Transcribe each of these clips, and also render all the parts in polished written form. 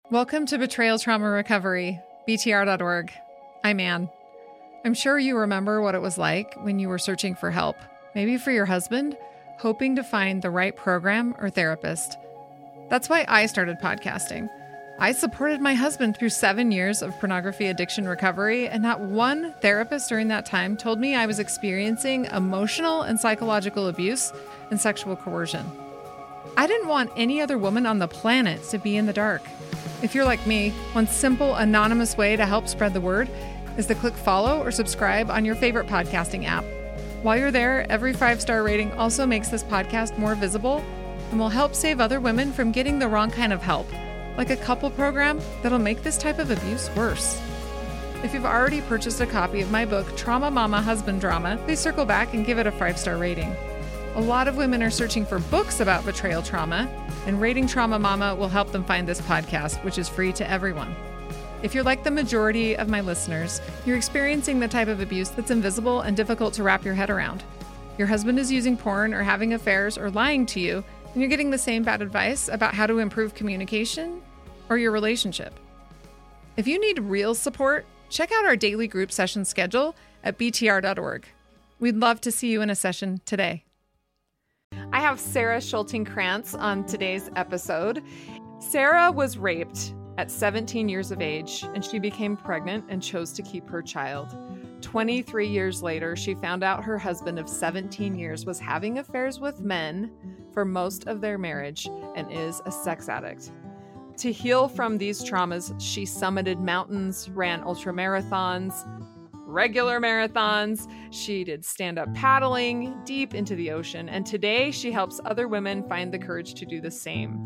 Welcome to Betrayal Trauma Recovery, BTR.org. I'm Ann. I'm sure you remember what it was like when you were searching for help, maybe for your husband, hoping to find the right program or therapist. That's why I started podcasting. I supported my husband through 7 years of pornography addiction recovery, and not one therapist during that time told me I was experiencing emotional and psychological abuse and sexual coercion. I didn't want any other woman on the planet to be in the dark. If you're like me, one simple, anonymous way to help spread the word is to click follow or subscribe on your favorite podcasting app. While you're there, every 5-star rating also makes this podcast more visible and will help save other women from getting the wrong kind of help, like a couple program that'll make this type of abuse worse. If you've already purchased a copy of my book, Trauma Mama Husband Drama, please circle back and give it a 5-star rating. A lot of women are searching for books about betrayal trauma, and rating Trauma Mama will help them find this podcast, which is free to everyone. If you're like the majority of my listeners, you're experiencing the type of abuse that's invisible and difficult to wrap your head around. Your husband is using porn or having affairs or lying to you, and you're getting the same bad advice about how to improve communication or your relationship. If you need real support, check out our daily group session schedule at btr.org. We'd love to see you in a session today. I have Sarah Schulting-Krantz on today's episode. Sarah was raped at 17 years of age, and she became pregnant and chose to keep her child. 23 years later, she found out her husband of 17 years was having affairs with men for most of their marriage and is a sex addict. To heal from these traumas, she summited mountains, ran ultramarathons, regular marathons. She did stand-up paddling deep into the ocean, and today she helps other women find the courage to do the same.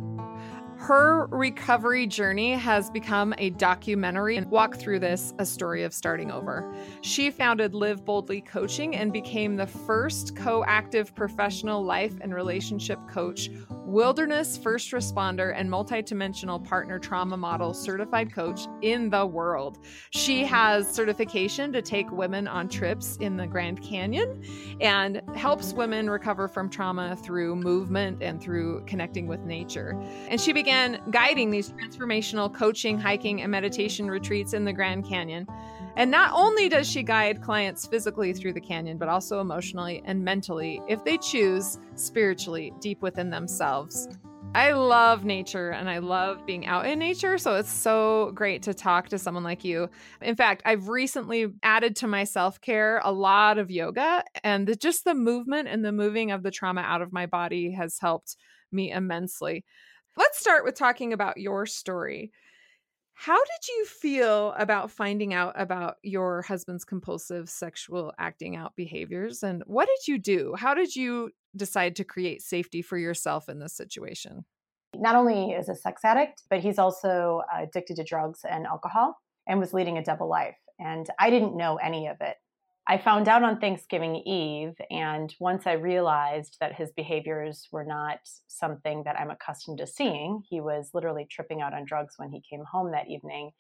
Her recovery journey has become a documentary, and walk through this, a story of starting over. She founded Live Boldly Coaching and became the first co-active professional life and relationship coach, wilderness first responder, and multidimensional partner trauma model certified coach in the world. She has certification to take women on trips in the Grand Canyon and helps women recover from trauma through movement and through connecting with nature. And she began guiding these transformational coaching, hiking, and meditation retreats in the Grand Canyon. And not only does she guide clients physically through the canyon, but also emotionally and mentally, if they choose, spiritually, deep within themselves. I love nature and I love being out in nature, so it's so great to talk to someone like you. In fact, I've recently added to my self-care a lot of yoga, and just the movement and the moving of the trauma out of my body has helped me immensely. Let's start with talking about your story. How did you feel about finding out about your husband's compulsive sexual acting out behaviors? And what did you do? How did you decide to create safety for yourself in this situation? Not only is a sex addict, but he's also addicted to drugs and alcohol and was leading a double life. And I didn't know any of it. I found out on Thanksgiving Eve, and once I realized that his behaviors were not something that I'm accustomed to seeing, he was literally tripping out on drugs when he came home that evening,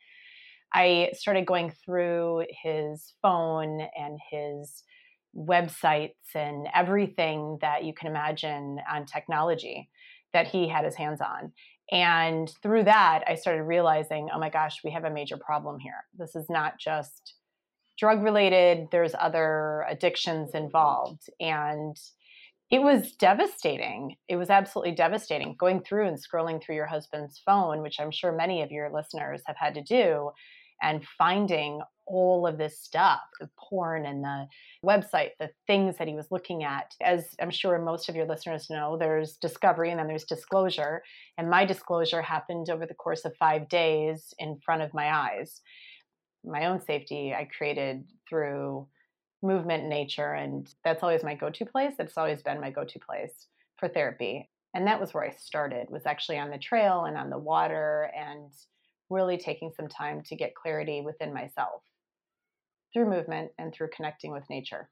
I started going through his phone and his websites and everything that you can imagine on technology that he had his hands on. And through that, I started realizing, oh my gosh, we have a major problem here. This is not just drug related, there's other addictions involved. And it was devastating. It was absolutely devastating going through and scrolling through your husband's phone, which I'm sure many of your listeners have had to do, and finding all of this stuff, the porn and the website, the things that he was looking at. As I'm sure most of your listeners know, there's discovery and then there's disclosure. And my disclosure happened over the course of 5 days in front of my eyes. My own safety I created through movement, nature, and that's always my go-to place. It's always been my go-to place for therapy. And that was where I started, was actually on the trail and on the water, and really taking some time to get clarity within myself through movement and through connecting with nature.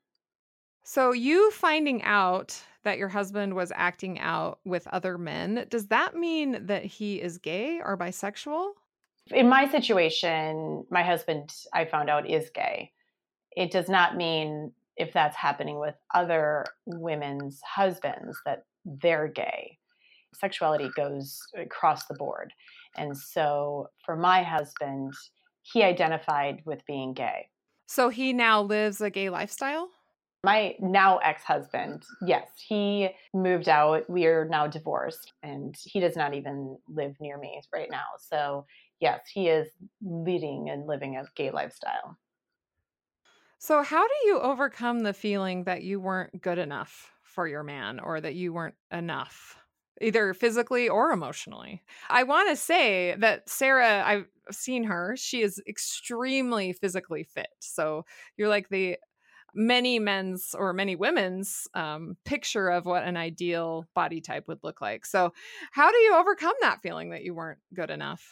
So you finding out that your husband was acting out with other men, does that mean that he is gay or bisexual? In my situation, my husband, I found out, is gay. It does not mean if that's happening with other women's husbands that they're gay. Sexuality goes across the board. And so for my husband, he identified with being gay. So he now lives a gay lifestyle? My now ex-husband, yes, he moved out. We are now divorced, and he does not even live near me right now. So, yes, he is leading and living a gay lifestyle. So how do you overcome the feeling that you weren't good enough for your man or that you weren't enough, either physically or emotionally? I want to say that Sarah, I've seen her, she is extremely physically fit. So you're like the many men's or many women's picture of what an ideal body type would look like. So, how do you overcome that feeling that you weren't good enough?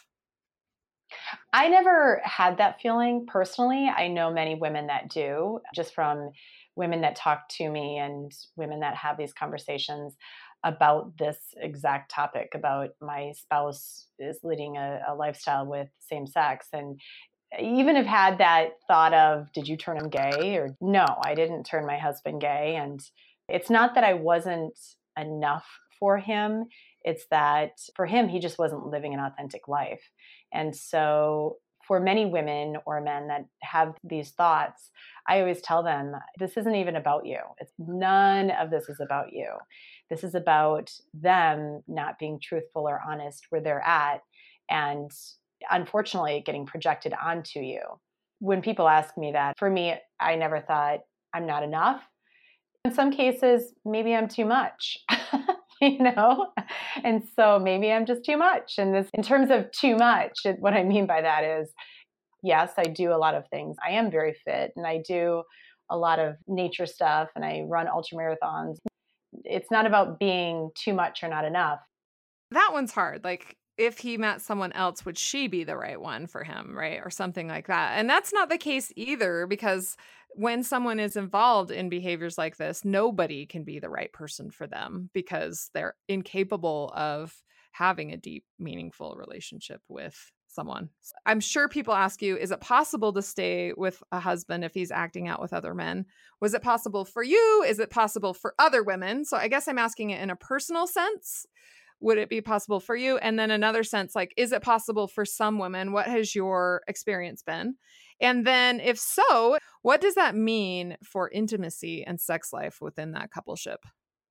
I never had that feeling personally. I know many women that do, just from women that talk to me and women that have these conversations about this exact topic about my spouse is leading a lifestyle with same sex. And even have had that thought of, did you turn him gay? Or no, I didn't turn my husband gay. And it's not that I wasn't enough for him. It's that for him, he just wasn't living an authentic life. And so for many women or men that have these thoughts, I always tell them, this isn't even about you. It's none of this is about you. This is about them not being truthful or honest where they're at. And unfortunately getting projected onto you. When people ask me that, for me, I never thought I'm not enough. In some cases, maybe I'm too much, you know? And so maybe I'm just too much. And this, in terms of too much, what I mean by that is, yes, I do a lot of things. I am very fit and I do a lot of nature stuff and I run ultra marathons. It's not about being too much or not enough. That one's hard. Like, if he met someone else, would she be the right one for him, right? Or something like that. And that's not the case either, because when someone is involved in behaviors like this, nobody can be the right person for them because they're incapable of having a deep, meaningful relationship with someone. I'm sure people ask you, is it possible to stay with a husband if he's acting out with other men? Was it possible for you? Is it possible for other women? So I guess I'm asking it in a personal sense. Would it be possible for you? And then another sense, like, is it possible for some women? What has your experience been? And then if so, what does that mean for intimacy and sex life within that coupleship?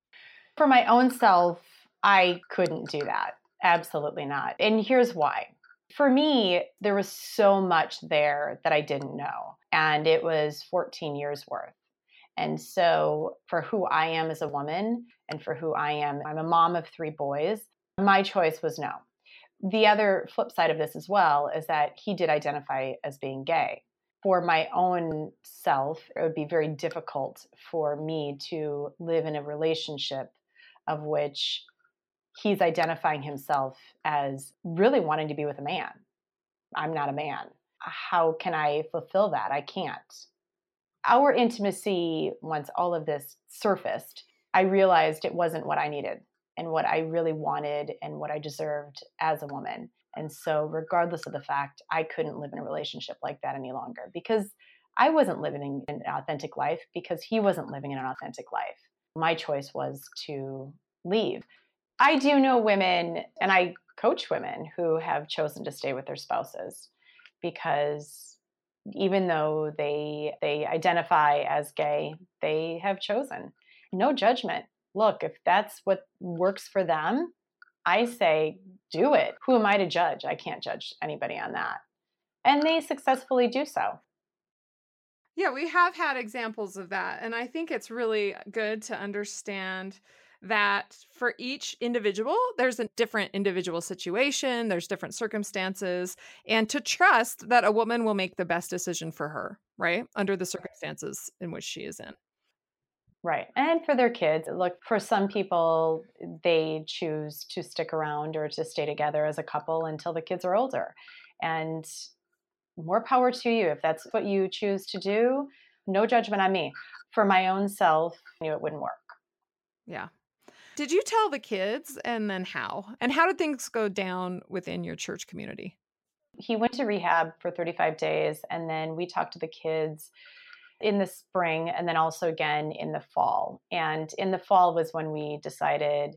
For my own self, I couldn't do that. Absolutely not. And here's why. For me, there was so much there that I didn't know. And it was 14 years worth. And so, for who I am as a woman and for who I am, I'm a mom of 3 boys. My choice was no. The other flip side of this as well is that he did identify as being gay. For my own self, it would be very difficult for me to live in a relationship of which he's identifying himself as really wanting to be with a man. I'm not a man. How can I fulfill that? I can't. Our intimacy, once all of this surfaced, I realized it wasn't what I needed and what I really wanted and what I deserved as a woman. And so, regardless of the fact, I couldn't live in a relationship like that any longer because I wasn't living an authentic life because he wasn't living in an authentic life. My choice was to leave. I do know women, and I coach women who have chosen to stay with their spouses because even though they identify as gay, they have chosen. No judgment. Look, if that's what works for them, I say do it. Who am I to judge? I can't judge anybody on that. And they successfully do so. Yeah, we have had examples of that. And I think it's really good to understand that for each individual, there's a different individual situation, there's different circumstances, and to trust that a woman will make the best decision for her, right? Under the circumstances in which she is in. Right. And for their kids, look, for some people, they choose to stick around or to stay together as a couple until the kids are older. And more power to you. If that's what you choose to do, no judgment on me. For my own self, I knew it wouldn't work. Yeah. Did you tell the kids and then how? And how did things go down within your church community? He went to rehab for 35 days, and then we talked to the kids in the spring and then also again in the fall. And in the fall was when we decided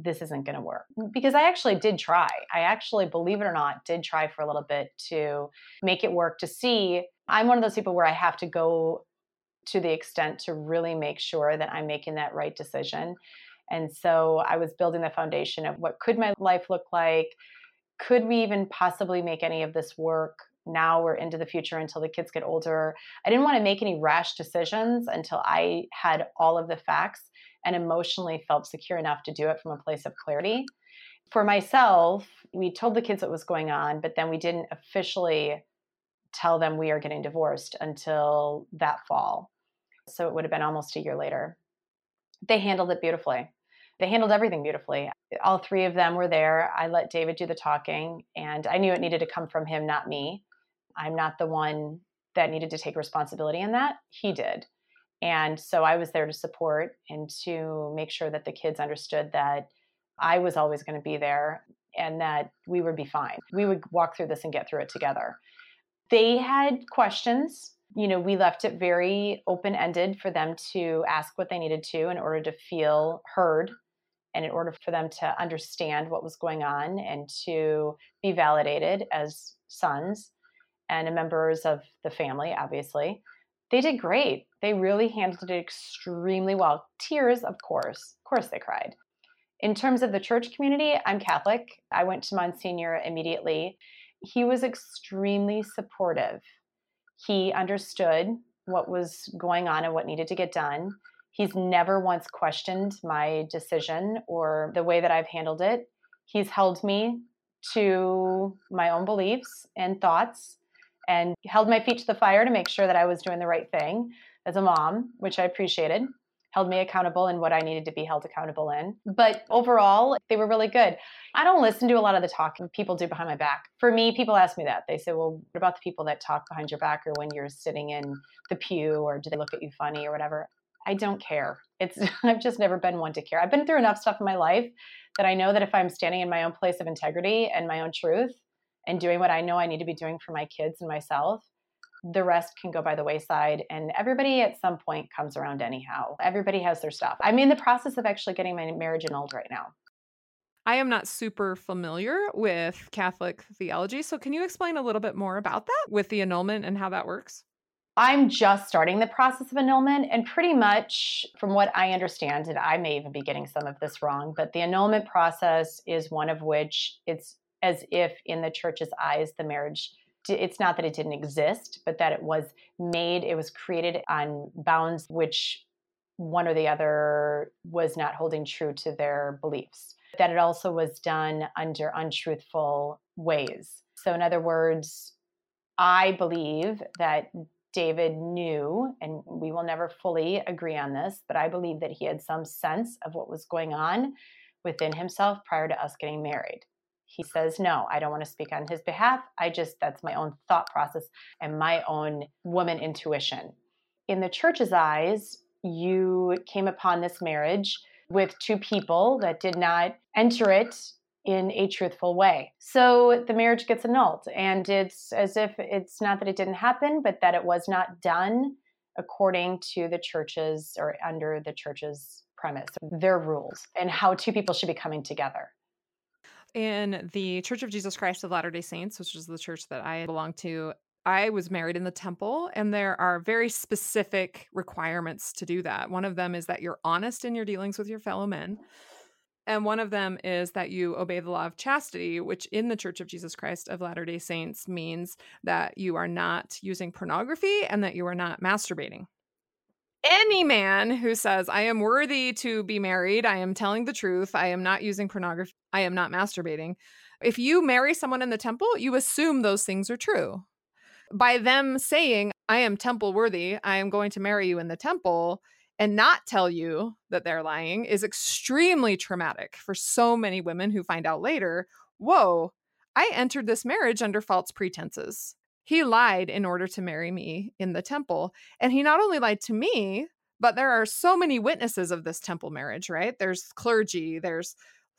this isn't going to work. Because I actually did try. I actually, believe it or not, did try for a little bit to make it work, to see. I'm one of those people where I have to go to the extent to really make sure that I'm making that right decision. And so I was building the foundation of what could my life look like? Could we even possibly make any of this work now or into the future until the kids get older? I didn't want to make any rash decisions until I had all of the facts and emotionally felt secure enough to do it from a place of clarity. For myself, we told the kids what was going on, but then we didn't officially tell them we are getting divorced until that fall. So it would have been almost a year later. They handled it beautifully. They handled everything beautifully. All three of them were there. I let David do the talking, and I knew it needed to come from him, not me. I'm not the one that needed to take responsibility in that. He did. And so I was there to support and to make sure that the kids understood that I was always going to be there and that we would be fine. We would walk through this and get through it together. They had questions. We left it very open-ended for them to ask what they needed to in order to feel heard and in order for them to understand what was going on and to be validated as sons and members of the family, obviously. They did great. They really handled it extremely well. Tears, of course. Of course they cried. In terms of the church community, I'm Catholic. I went to Monsignor immediately. He was extremely supportive. He understood what was going on and what needed to get done. He's never once questioned my decision or the way that I've handled it. He's held me to my own beliefs and thoughts and held my feet to the fire to make sure that I was doing the right thing as a mom, which I appreciated. Held me accountable in what I needed to be held accountable in. But overall, they were really good. I don't listen to a lot of the talk people do behind my back. For me, people ask me that. They say, well, what about the people that talk behind your back or when you're sitting in the pew, or do they look at you funny or whatever? I don't care. I've just never been one to care. I've been through enough stuff in my life that I know that if I'm standing in my own place of integrity and my own truth and doing what I know I need to be doing for my kids and myself, the rest can go by the wayside, and everybody at some point comes around anyhow. Everybody has their stuff. I'm in the process of actually getting my marriage annulled right now. I am not super familiar with Catholic theology, so can you explain a little bit more about that with the annulment and how that works? I'm just starting the process of annulment, and pretty much from what I understand, and I may even be getting some of this wrong, but the annulment process is one of which it's as if in the church's eyes, the marriage, it's not that it didn't exist, but that it was created on bounds which one or the other was not holding true to their beliefs. That it also was done under untruthful ways. So in other words, I believe that David knew, and we will never fully agree on this, but I believe that he had some sense of what was going on within himself prior to us getting married. He says, no, I don't want to speak on his behalf. That's my own thought process and my own woman intuition. In the church's eyes, you came upon this marriage with two people that did not enter it in a truthful way. So the marriage gets annulled, and it's as if it's not that it didn't happen, but that it was not done according to the church's or under the church's premise, their rules, and how two people should be coming together. In the Church of Jesus Christ of Latter-day Saints, which is the church that I belong to, I was married in the temple, and there are very specific requirements to do that. One of them is that you're honest in your dealings with your fellow men. And one of them is that you obey the law of chastity, which in the Church of Jesus Christ of Latter-day Saints means that you are not using pornography and that you are not masturbating. Any man who says, I am worthy to be married, I am telling the truth, I am not using pornography, I am not masturbating. If you marry someone in the temple, you assume those things are true. By them saying, I am temple worthy, I am going to marry you in the temple, and not tell you that they're lying is extremely traumatic for so many women who find out later, whoa, I entered this marriage under false pretenses. He lied in order to marry me in the temple. And he not only lied to me, but there are so many witnesses of this temple marriage, right? There's clergy, there's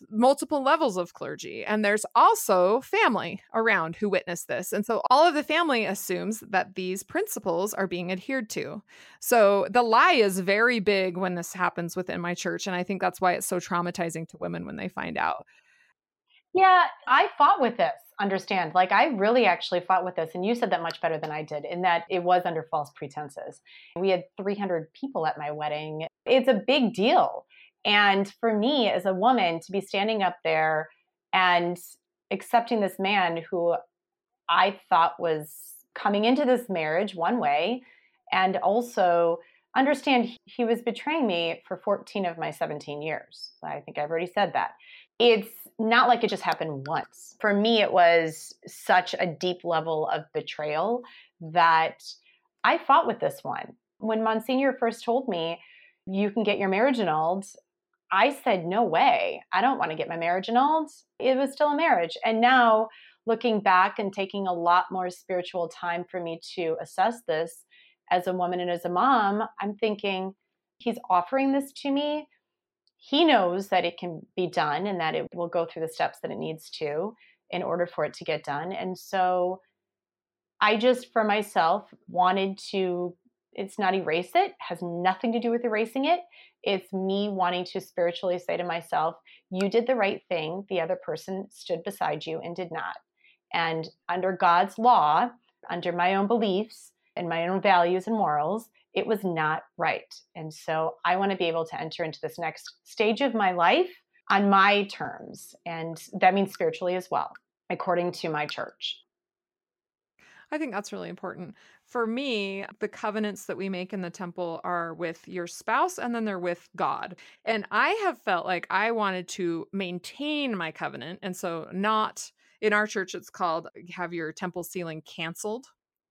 multiple levels of clergy, and there's also family around who witness this. And so all of the family assumes that these principles are being adhered to. So the lie is very big when this happens within my church. And I think that's why it's so traumatizing to women when they find out. Yeah, I fought with this. Understand, like I really actually fought with this. And you said that much better than I did, in that it was under false pretenses. We had 300 people at my wedding. It's a big deal. And for me as a woman to be standing up there and accepting this man who I thought was coming into this marriage one way, and also understand he was betraying me for 14 of my 17 years. I think I've already said that. It's not like it just happened once. For me, it was such a deep level of betrayal that I fought with this one. When Monsignor first told me, you can get your marriage annulled, I said, no way. I don't want to get my marriage annulled. It was still a marriage. And now, looking back and taking a lot more spiritual time for me to assess this as a woman and as a mom, I'm thinking, he's offering this to me. He knows that it can be done and that it will go through the steps that it needs to in order for it to get done. And so I just, for myself, wanted to, it's not erase it, has nothing to do with erasing it. It's me wanting to spiritually say to myself, you did the right thing. The other person stood beside you and did not. And under God's law, under my own beliefs and my own values and morals, it was not right. And so I want to be able to enter into this next stage of my life on my terms. And that means spiritually as well, according to my church. I think that's really important. For me, the covenants that we make in the temple are with your spouse and then they're with God. And I have felt like I wanted to maintain my covenant. And so not in our church, it's called have your temple sealing canceled.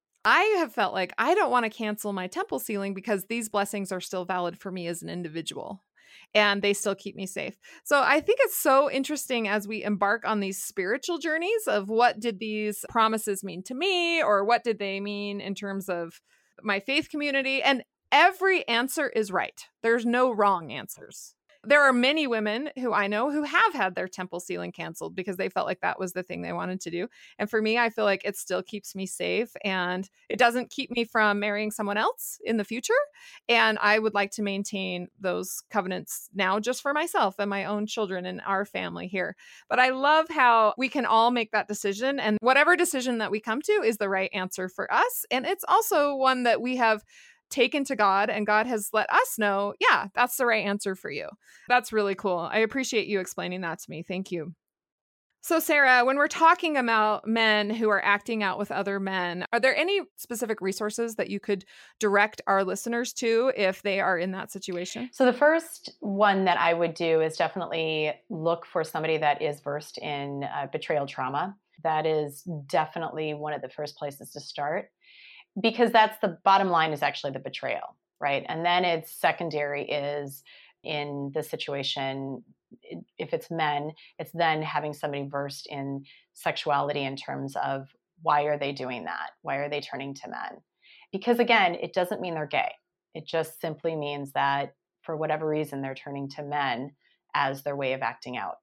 I have felt like I don't want to cancel my temple sealing because these blessings are still valid for me as an individual and they still keep me safe. So I think it's so interesting as we embark on these spiritual journeys of what did these promises mean to me, or what did they mean in terms of my faith community? And every answer is right. There's no wrong answers. There are many women who I know who have had their temple sealing canceled because they felt like that was the thing they wanted to do. And for me, I feel like it still keeps me safe and it doesn't keep me from marrying someone else in the future. And I would like to maintain those covenants now just for myself and my own children and our family here. But I love how we can all make that decision, and whatever decision that we come to is the right answer for us. And it's also one that we have taken to God, and God has let us know, yeah, that's the right answer for you. That's really cool. I appreciate you explaining that to me. Thank you. So, Sarah, when we're talking about men who are acting out with other men, are there any specific resources that you could direct our listeners to if they are in that situation? So the first one that I would do is definitely look for somebody that is versed in betrayal trauma. That is definitely one of the first places to start, because that's the bottom line, is actually the betrayal, right? And then it's secondary is in the situation, if it's men, it's then having somebody versed in sexuality in terms of why are they doing that? Why are they turning to men? Because again, it doesn't mean they're gay. It just simply means that for whatever reason, they're turning to men as their way of acting out.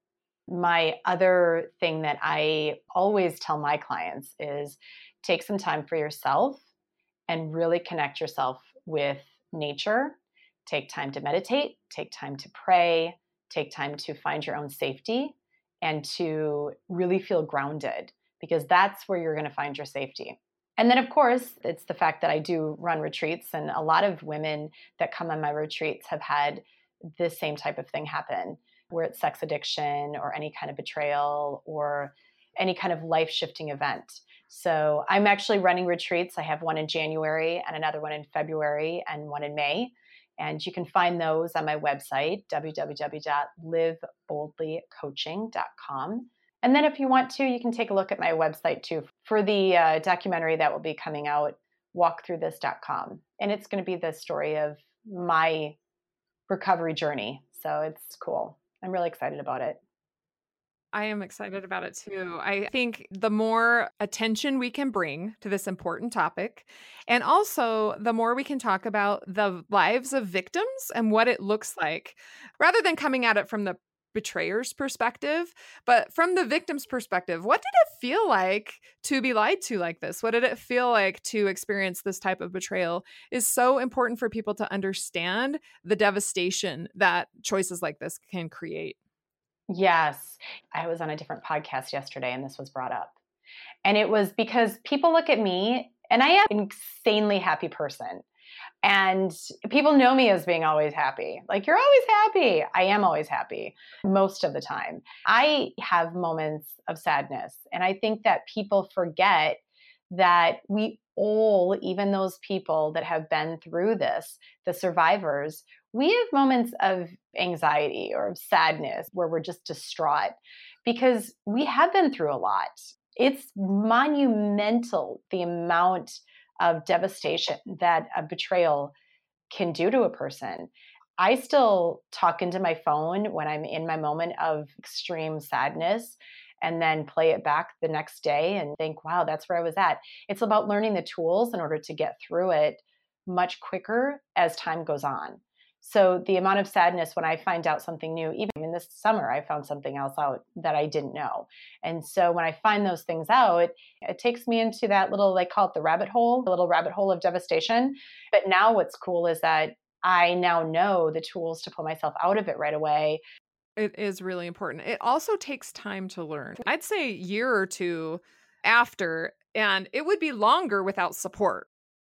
My other thing that I always tell my clients is take some time for yourself and really connect yourself with nature. Take time to meditate, take time to pray, take time to find your own safety and to really feel grounded, because that's where you're going to find your safety. And then, of course, it's the fact that I do run retreats, and a lot of women that come on my retreats have had this same type of thing happen, where it's sex addiction or any kind of betrayal or any kind of life-shifting event. So I'm actually running retreats. I have one in January and another one in February and one in May. And you can find those on my website, www.liveboldlycoaching.com. And then if you want to, you can take a look at my website too for the documentary that will be coming out, walkthroughthis.com. And it's going to be the story of my recovery journey. So it's cool. I'm really excited about it. I am excited about it too. I think the more attention we can bring to this important topic, and also the more we can talk about the lives of victims and what it looks like, rather than coming at it from the betrayer's perspective, but from the victim's perspective, what did it feel like to be lied to like this? What did it feel like to experience this type of betrayal? Is so important for people to understand the devastation that choices like this can create. Yes. I was on a different podcast yesterday and this was brought up. And it was because people look at me and I am an insanely happy person. And people know me as being always happy. Like, you're always happy. I am always happy most of the time. I have moments of sadness. And I think that people forget that we all, even those people that have been through this, the survivors, we have moments of anxiety or of sadness where we're just distraught because we have been through a lot. It's monumental, the amount of devastation that a betrayal can do to a person. I still talk into my phone when I'm in my moment of extreme sadness and then play it back the next day and think, wow, that's where I was at. It's about learning the tools in order to get through it much quicker as time goes on. So the amount of sadness when I find out something new, even in this summer, I found something else out that I didn't know. And so when I find those things out, it takes me into that little, they call it the rabbit hole, the little rabbit hole of devastation. But now what's cool is that I now know the tools to pull myself out of it right away. It is really important. It also takes time to learn. I'd say a year or two after, and it would be longer without support.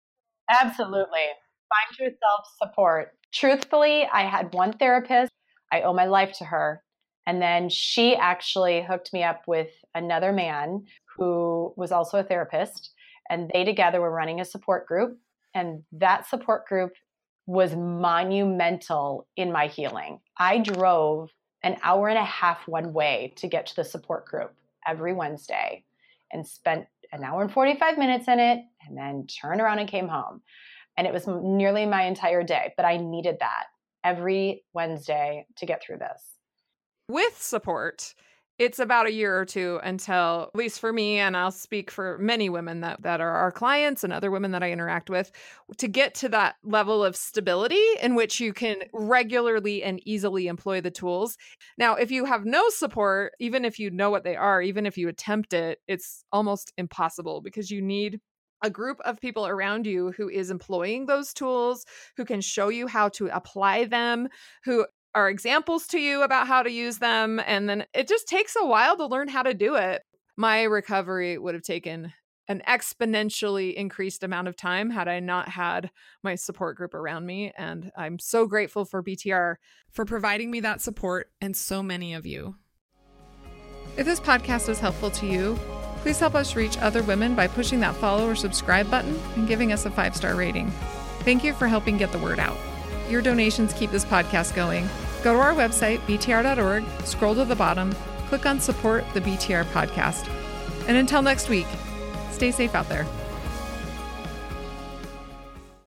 Absolutely. Find yourself support. Truthfully, I had one therapist. I owe my life to her. And then she actually hooked me up with another man who was also a therapist. And they together were running a support group. And that support group was monumental in my healing. I drove an hour and a half one way to get to the support group every Wednesday and spent an hour and 45 minutes in it and then turned around and came home. And it was nearly my entire day, but I needed that every Wednesday to get through this. With support, it's about a year or two until, at least for me, and I'll speak for many women that are our clients and other women that I interact with, to get to that level of stability in which you can regularly and easily employ the tools. Now, if you have no support, even if you know what they are, even if you attempt it, it's almost impossible because you need a group of people around you who is employing those tools, who can show you how to apply them, who are examples to you about how to use them. And then it just takes a while to learn how to do it. My recovery would have taken an exponentially increased amount of time had I not had my support group around me. And I'm so grateful for BTR for providing me that support, and so many of you. If this podcast is helpful to you, please help us reach other women by pushing that follow or subscribe button and giving us a 5-star rating. Thank you for helping get the word out. Your donations keep this podcast going. Go to our website, btr.org, scroll to the bottom, click on Support the BTR Podcast. And until next week, stay safe out there.